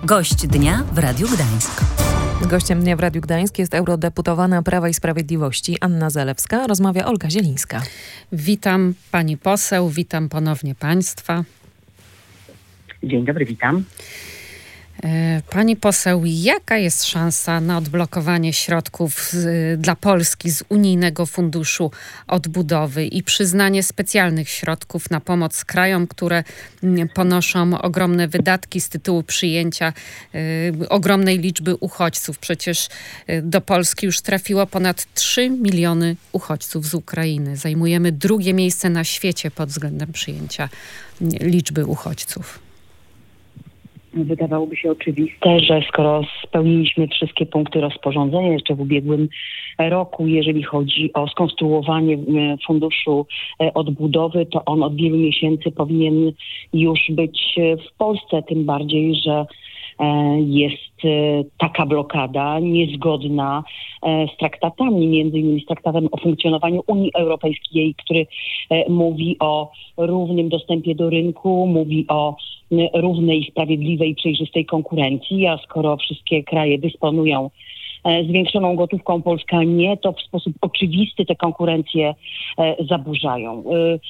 Gość dnia w Radiu Gdańsk. Gościem dnia w Radiu Gdańsk jest eurodeputowana Prawa i Sprawiedliwości Anna Zalewska. Rozmawia Olga Zielińska. Witam pani poseł, witam ponownie państwa. Dzień dobry, witam. Pani poseł, jaka jest szansa na odblokowanie środków dla Polski z Unijnego Funduszu Odbudowy i przyznanie specjalnych środków na pomoc krajom, które ponoszą ogromne wydatki z tytułu przyjęcia ogromnej liczby uchodźców? Przecież do Polski już trafiło ponad 3 miliony uchodźców z Ukrainy. Zajmujemy drugie miejsce na świecie pod względem przyjęcia liczby uchodźców. Wydawałoby się oczywiste, że skoro spełniliśmy wszystkie punkty rozporządzenia jeszcze w ubiegłym roku, jeżeli chodzi o skonstruowanie funduszu odbudowy, to on od wielu miesięcy powinien już być w Polsce, tym bardziej, że jest taka blokada niezgodna z traktatami, między innymi z traktatem o funkcjonowaniu Unii Europejskiej, który mówi o równym dostępie do rynku, mówi o równej, sprawiedliwej i przejrzystej konkurencji, a skoro wszystkie kraje dysponują zwiększoną gotówką, Polska nie, to w sposób oczywisty tę konkurencję zaburzają.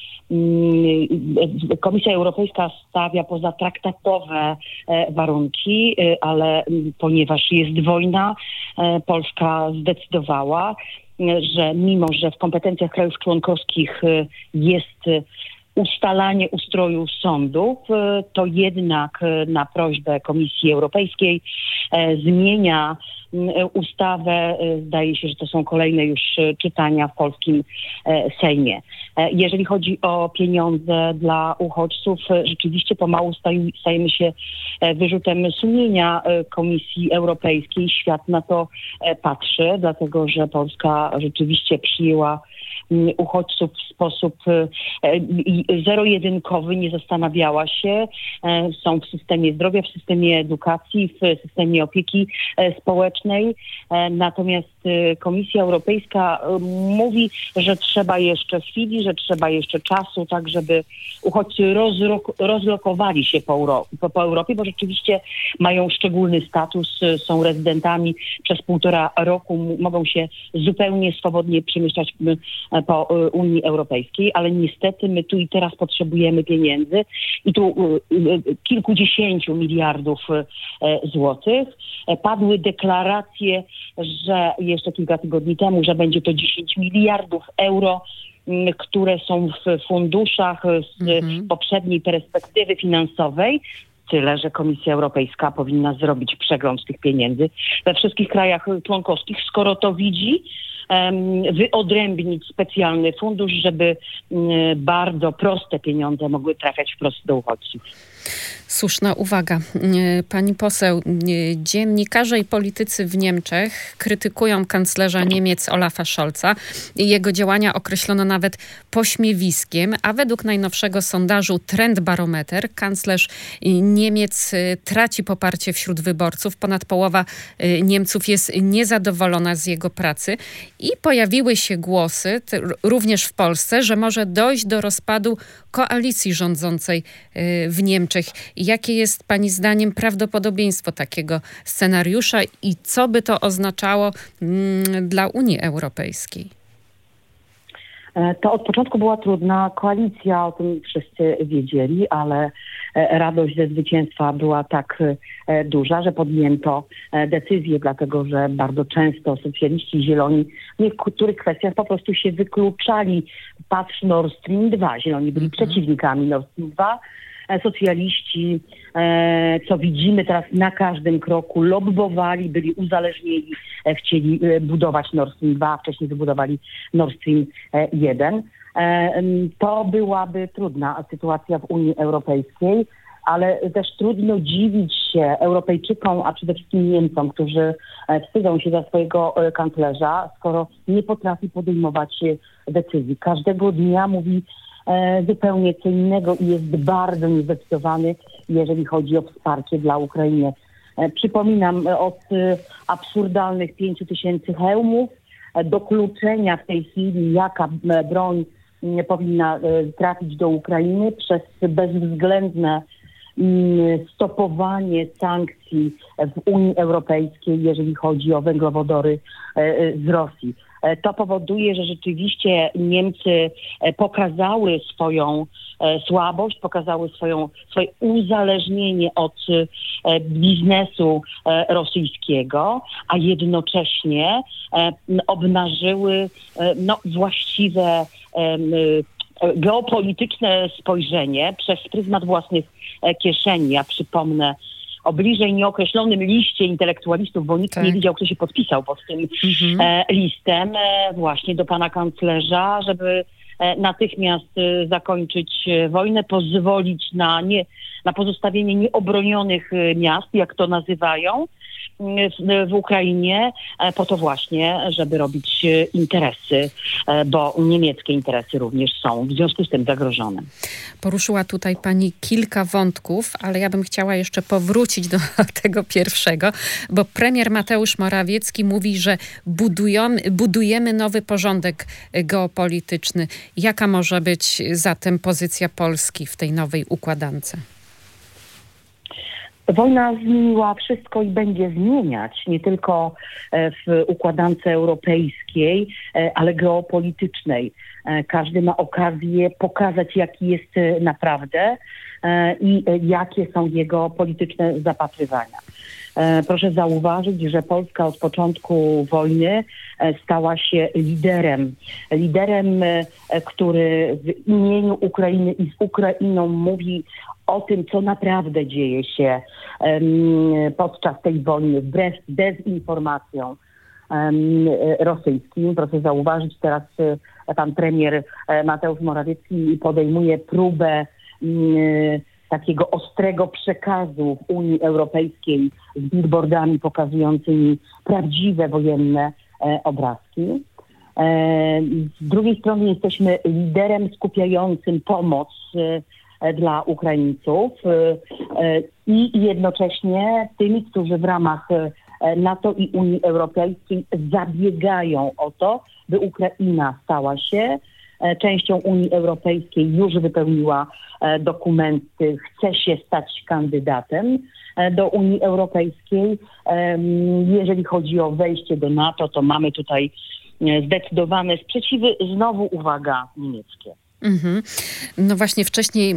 Komisja Europejska stawia pozatraktatowe warunki, ale ponieważ jest wojna, Polska zdecydowała, że mimo, że w kompetencjach krajów członkowskich jest ustalanie ustroju sądów, to jednak na prośbę Komisji Europejskiej zmienia ustawę. Zdaje się, że to są kolejne już czytania w polskim Sejmie. Jeżeli chodzi o pieniądze dla uchodźców, rzeczywiście pomału stajemy się wyrzutem sumienia Komisji Europejskiej. Świat na to patrzy, dlatego że Polska rzeczywiście przyjęła uchodźców w sposób zero-jedynkowy, nie zastanawiała się. Są w systemie zdrowia, w systemie edukacji, w systemie opieki społecznej. Natomiast Komisja Europejska mówi, że trzeba jeszcze chwili, że trzeba jeszcze czasu, tak żeby uchodźcy rozlokowali się po Europie, bo rzeczywiście mają szczególny status, są rezydentami przez 1,5 roku, mogą się zupełnie swobodnie przemieszczać po Unii Europejskiej, ale niestety my tu i teraz potrzebujemy pieniędzy i tu kilkudziesięciu miliardów złotych. Padły deklaracje, że jeszcze kilka tygodni temu, że będzie to 10 miliardów euro, które są w funduszach z poprzedniej perspektywy finansowej. Tyle, że Komisja Europejska powinna zrobić przegląd tych pieniędzy we wszystkich krajach członkowskich, skoro to widzi, wyodrębnić specjalny fundusz, żeby bardzo proste pieniądze mogły trafiać wprost do uchodźców. Słuszna uwaga. Pani poseł, dziennikarze i politycy w Niemczech krytykują kanclerza Niemiec Olafa Scholza i jego działania określono nawet pośmiewiskiem, a według najnowszego sondażu Trendbarometer kanclerz Niemiec traci poparcie wśród wyborców. Ponad połowa Niemców jest niezadowolona z jego pracy i pojawiły się głosy, również w Polsce, że może dojść do rozpadu koalicji rządzącej w Niemczech. Jakie jest pani zdaniem prawdopodobieństwo takiego scenariusza i co by to oznaczało dla Unii Europejskiej? To od początku była trudna koalicja, o tym wszyscy wiedzieli, ale radość ze zwycięstwa była tak duża, że podjęto decyzję, dlatego że bardzo często socjaliści i zieloni w niektórych kwestiach po prostu się wykluczali. Patrz Nord Stream 2, zieloni byli przeciwnikami Nord Stream 2, socjaliści, co widzimy teraz na każdym kroku, lobbowali, byli uzależnieni, chcieli budować Nord Stream 2, a wcześniej wybudowali Nord Stream 1. To byłaby trudna sytuacja w Unii Europejskiej, ale też trudno dziwić się Europejczykom, a przede wszystkim Niemcom, którzy wstydzą się za swojego kanclerza, skoro nie potrafi podejmować decyzji. Każdego dnia mówi zupełnie co innego i jest bardzo niezdecydowany, jeżeli chodzi o wsparcie dla Ukrainy. Przypominam, od absurdalnych 5 000 hełmów do kluczenia w tej chwili, jaka broń powinna trafić do Ukrainy, przez bezwzględne stopowanie sankcji w Unii Europejskiej, jeżeli chodzi o węglowodory z Rosji. To powoduje, że rzeczywiście Niemcy pokazały swoją słabość, pokazały swoje uzależnienie od biznesu rosyjskiego, a jednocześnie obnażyły właściwe geopolityczne spojrzenie przez pryzmat własnych kieszeni. Ja przypomnę o bliżej nieokreślonym liście intelektualistów, bo nikt nie wiedział, kto się podpisał pod tym listem właśnie do pana kanclerza, żeby natychmiast zakończyć wojnę, pozwolić na pozostawienie nieobronionych miast, jak to nazywają, w Ukrainie, po to właśnie, żeby robić interesy, bo niemieckie interesy również są w związku z tym zagrożone. Poruszyła tutaj pani kilka wątków, ale ja bym chciała jeszcze powrócić do tego pierwszego, bo premier Mateusz Morawiecki mówi, że budujemy nowy porządek geopolityczny. Jaka może być zatem pozycja Polski w tej nowej układance? Wojna zmieniła wszystko i będzie zmieniać, nie tylko w układance europejskiej, ale geopolitycznej. Każdy ma okazję pokazać, jaki jest naprawdę i jakie są jego polityczne zapatrywania. Proszę zauważyć, że Polska od początku wojny stała się liderem, który w imieniu Ukrainy i z Ukrainą mówi o tym, co naprawdę dzieje się podczas tej wojny, wbrew dezinformacjom rosyjskim. Proszę zauważyć, teraz pan premier Mateusz Morawiecki podejmuje próbę takiego ostrego przekazu w Unii Europejskiej z billboardami pokazującymi prawdziwe wojenne obrazki. Z drugiej strony jesteśmy liderem skupiającym pomoc dla Ukraińców i jednocześnie tymi, którzy w ramach NATO i Unii Europejskiej zabiegają o to, by Ukraina stała się częścią Unii Europejskiej, już wypełniła dokumenty, chce się stać kandydatem do Unii Europejskiej. Jeżeli chodzi o wejście do NATO, to mamy tutaj zdecydowane sprzeciwy. Znowu uwaga, niemieckie. No właśnie wcześniej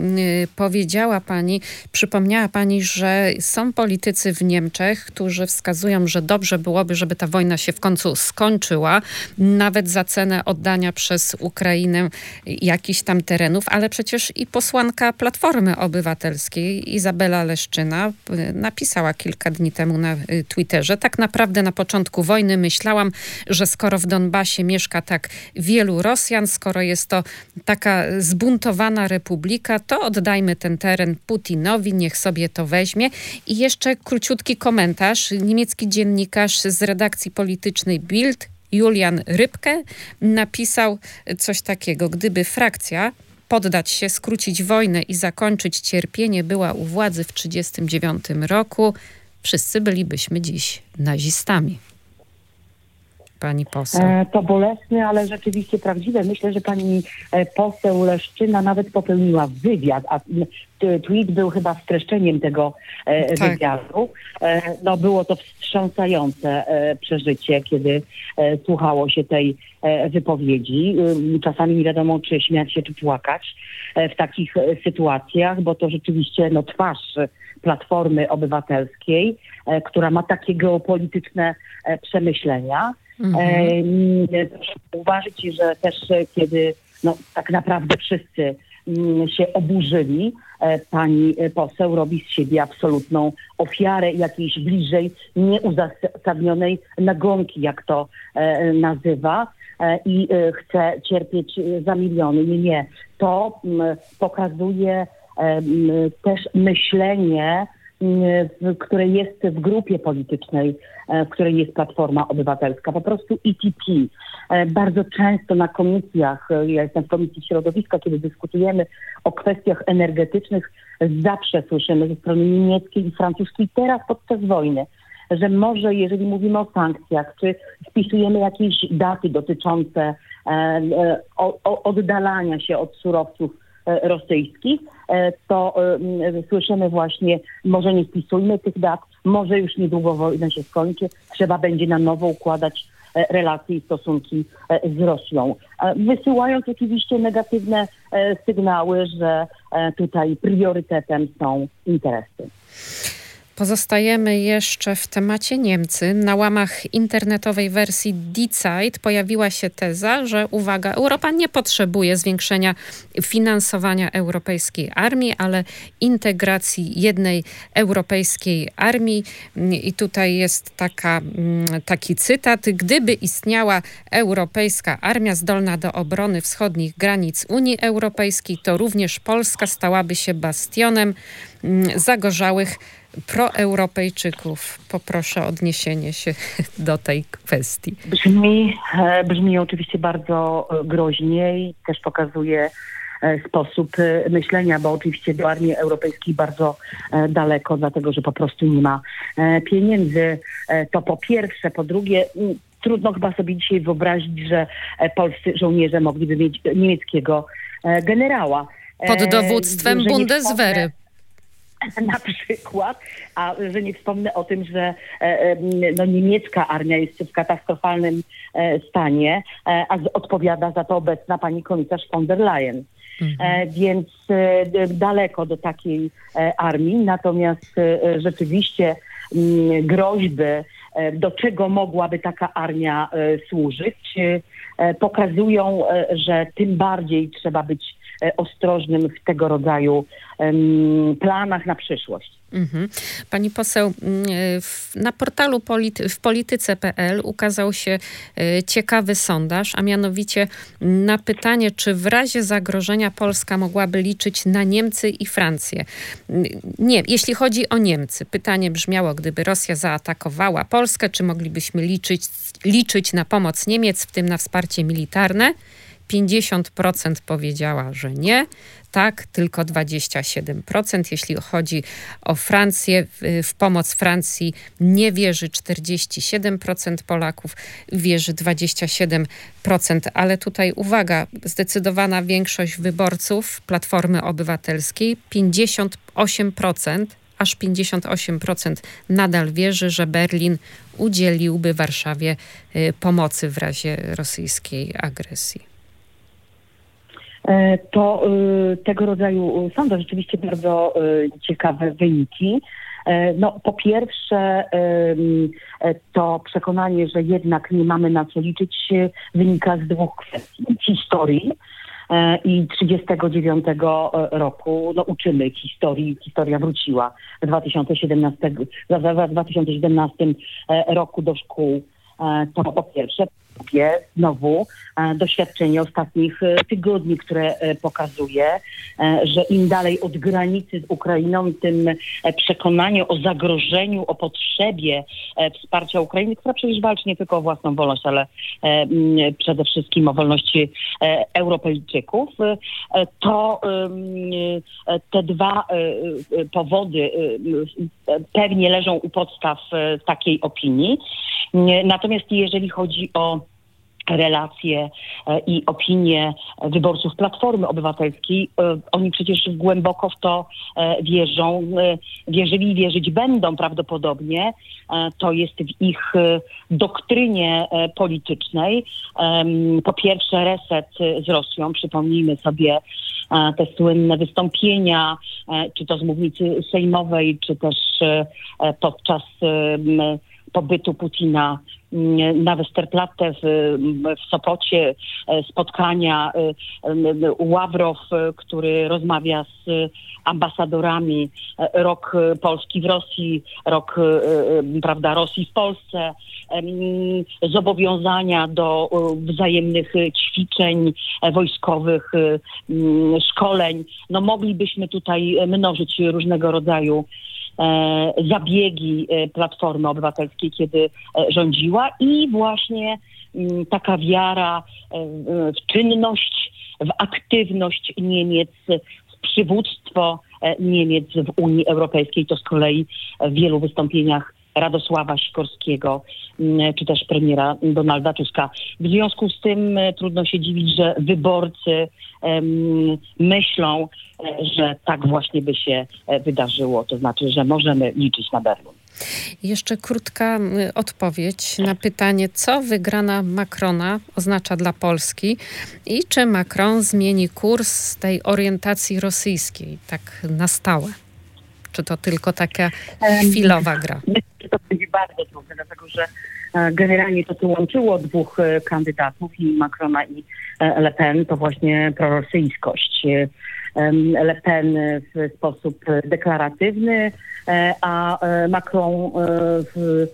przypomniała pani, że są politycy w Niemczech, którzy wskazują, że dobrze byłoby, żeby ta wojna się w końcu skończyła, nawet za cenę oddania przez Ukrainę jakichś tam terenów, ale przecież i posłanka Platformy Obywatelskiej Izabela Leszczyna napisała kilka dni temu na Twitterze: tak naprawdę na początku wojny myślałam, że skoro w Donbasie mieszka tak wielu Rosjan, skoro jest to taka zbuntowana republika, to oddajmy ten teren Putinowi, niech sobie to weźmie. I jeszcze króciutki komentarz. Niemiecki dziennikarz z redakcji politycznej Bild, Julian Rybke, napisał coś takiego: gdyby frakcja poddać się, skrócić wojnę i zakończyć cierpienie była u władzy w 1939 roku, wszyscy bylibyśmy dziś nazistami. Pani poseł. To bolesne, ale rzeczywiście prawdziwe. Myślę, że pani poseł Leszczyna nawet popełniła wywiad, a tweet był chyba streszczeniem tego wywiadu. No, było to wstrząsające przeżycie, kiedy słuchało się tej wypowiedzi. Czasami nie wiadomo, czy śmiać się, czy płakać w takich sytuacjach, bo to rzeczywiście twarz Platformy Obywatelskiej, która ma takie geopolityczne przemyślenia. Proszę uważać, że też kiedy tak naprawdę wszyscy się oburzyli, pani poseł robi z siebie absolutną ofiarę jakiejś bliżej nieuzasadnionej nagonki, jak to nazywa, i chce cierpieć za miliony. Nie. To pokazuje też myślenie, które jest w grupie politycznej, w której jest Platforma Obywatelska. Po prostu ETP. Bardzo często na komisjach, ja jestem w Komisji Środowiska, kiedy dyskutujemy o kwestiach energetycznych, zawsze słyszymy ze strony niemieckiej i francuskiej, teraz podczas wojny, że może jeżeli mówimy o sankcjach, czy wpisujemy jakieś daty dotyczące oddalania się od surowców rosyjskich, to słyszymy właśnie, może nie wpisujmy tych dat, może już niedługo wojna się skończy, trzeba będzie na nowo układać relacje i stosunki z Rosją. Wysyłając oczywiście negatywne sygnały, że tutaj priorytetem są interesy. Pozostajemy jeszcze w temacie Niemcy. Na łamach internetowej wersji Die Zeit pojawiła się teza, że uwaga, Europa nie potrzebuje zwiększenia finansowania europejskiej armii, ale integracji jednej europejskiej armii. I tutaj jest taki cytat. Gdyby istniała europejska armia zdolna do obrony wschodnich granic Unii Europejskiej, to również Polska stałaby się bastionem zagorzałych proeuropejczyków. Poproszę o odniesienie się do tej kwestii. Brzmi oczywiście bardzo groźnie i też pokazuje sposób myślenia, bo oczywiście do armii europejskiej bardzo daleko, dlatego że po prostu nie ma pieniędzy. To po pierwsze. Po drugie, trudno chyba sobie dzisiaj wyobrazić, że polscy żołnierze mogliby mieć niemieckiego generała. Pod dowództwem Bundeswehry. Na przykład, a że nie wspomnę o tym, że niemiecka armia jest w katastrofalnym stanie, a odpowiada za to obecna pani komisarz von der Leyen. Więc daleko do takiej armii, natomiast rzeczywiście groźby, do czego mogłaby taka armia służyć, pokazują, że tym bardziej trzeba być ostrożnym w tego rodzaju planach na przyszłość. Pani poseł, na portalu w polityce.pl ukazał się ciekawy sondaż, a mianowicie na pytanie, czy w razie zagrożenia Polska mogłaby liczyć na Niemcy i Francję. Nie, jeśli chodzi o Niemcy, pytanie brzmiało, gdyby Rosja zaatakowała Polskę, czy moglibyśmy liczyć na pomoc Niemiec, w tym na wsparcie militarne? 50% powiedziała, że nie. Tak, tylko 27%. Jeśli chodzi o Francję, w pomoc Francji nie wierzy 47% Polaków, wierzy 27%. Ale tutaj uwaga, zdecydowana większość wyborców Platformy Obywatelskiej, 58%, aż 58% nadal wierzy, że Berlin udzieliłby Warszawie pomocy w razie rosyjskiej agresji. To tego rodzaju są to rzeczywiście bardzo ciekawe wyniki. Po pierwsze to przekonanie, że jednak nie mamy na co liczyć, wynika z dwóch kwestii. Historii i 1939 roku uczymy historii. Historia wróciła w 2017 roku do szkół. To po pierwsze. Znowu doświadczenie ostatnich tygodni, które pokazuje, że im dalej od granicy z Ukrainą, tym przekonanie o zagrożeniu, o potrzebie wsparcia Ukrainy, która przecież walczy nie tylko o własną wolność, ale przede wszystkim o wolności Europejczyków, to te dwa powody pewnie leżą u podstaw takiej opinii. Natomiast jeżeli chodzi o relacje i opinie wyborców Platformy Obywatelskiej, oni przecież głęboko w to wierzą, wierzyli i wierzyć będą prawdopodobnie. To jest w ich doktrynie politycznej. Po pierwsze reset z Rosją, przypomnijmy sobie te słynne wystąpienia, czy to z mównicy sejmowej, czy też podczas pobytu Putina na Westerplatte w Sopocie, spotkania Ławrow, który rozmawia z ambasadorami, rok Polski w Rosji, rok Rosji w Polsce, zobowiązania do wzajemnych ćwiczeń wojskowych, szkoleń. Moglibyśmy tutaj mnożyć różnego rodzaju zabiegi Platformy Obywatelskiej, kiedy rządziła, i właśnie taka wiara w czynność, w aktywność Niemiec, w przywództwo Niemiec w Unii Europejskiej. To z kolei w wielu wystąpieniach Radosława Sikorskiego, czy też premiera Donalda Tuska. W związku z tym trudno się dziwić, że wyborcy myślą, że tak właśnie by się wydarzyło. To znaczy, że możemy liczyć na Berlin. Jeszcze krótka odpowiedź na pytanie, co wygrana Macrona oznacza dla Polski i czy Macron zmieni kurs tej orientacji rosyjskiej tak na stałe? Czy to tylko taka chwilowa gra? Myślę, że to będzie bardzo trudne, dlatego że generalnie to, co łączyło dwóch kandydatów, i Macrona i Le Pen, to właśnie prorosyjskość. Le Pen w sposób deklaratywny, a Macron w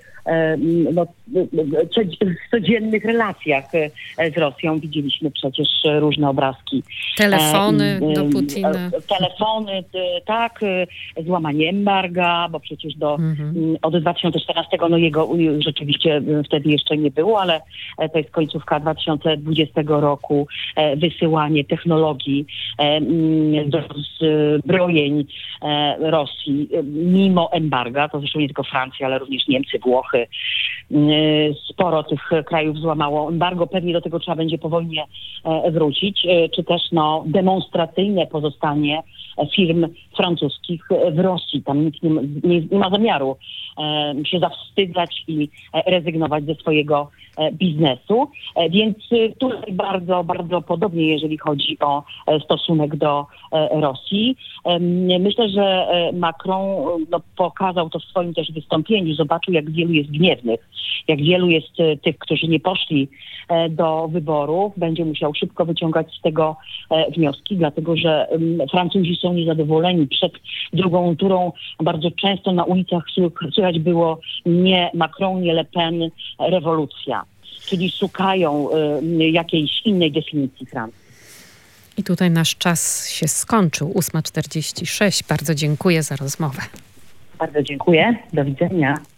codziennych relacjach z Rosją. Widzieliśmy przecież różne obrazki. Telefony do Putina. Telefony, tak, złamanie embarga, bo przecież od 2014, jego rzeczywiście wtedy jeszcze nie było, ale to jest końcówka 2020 roku, wysyłanie technologii do zbrojeń Rosji mimo embarga, to zresztą nie tylko Francja, ale również Niemcy, Włochy. Sporo tych krajów złamało embargo. Pewnie do tego trzeba będzie po wojnie wrócić, czy też demonstracyjne pozostanie firm francuskich w Rosji. Tam nikt nie ma zamiaru się zawstydzać i rezygnować ze swojego biznesu. Więc tutaj bardzo, bardzo podobnie, jeżeli chodzi o stosunek do Rosji. Myślę, że Macron pokazał to w swoim też wystąpieniu. Zobaczył, jak wielu jest gniewnych, jak wielu jest tych, którzy nie poszli do wyborów. Będzie musiał szybko wyciągać z tego wnioski, dlatego że Francuzi są niezadowoleni. Przed drugą turą bardzo często na ulicach słychać było nie Macron, nie Le Pen, rewolucja. Czyli szukają jakiejś innej definicji Francji. I tutaj nasz czas się skończył. 8:46. Bardzo dziękuję za rozmowę. Bardzo dziękuję. Do widzenia.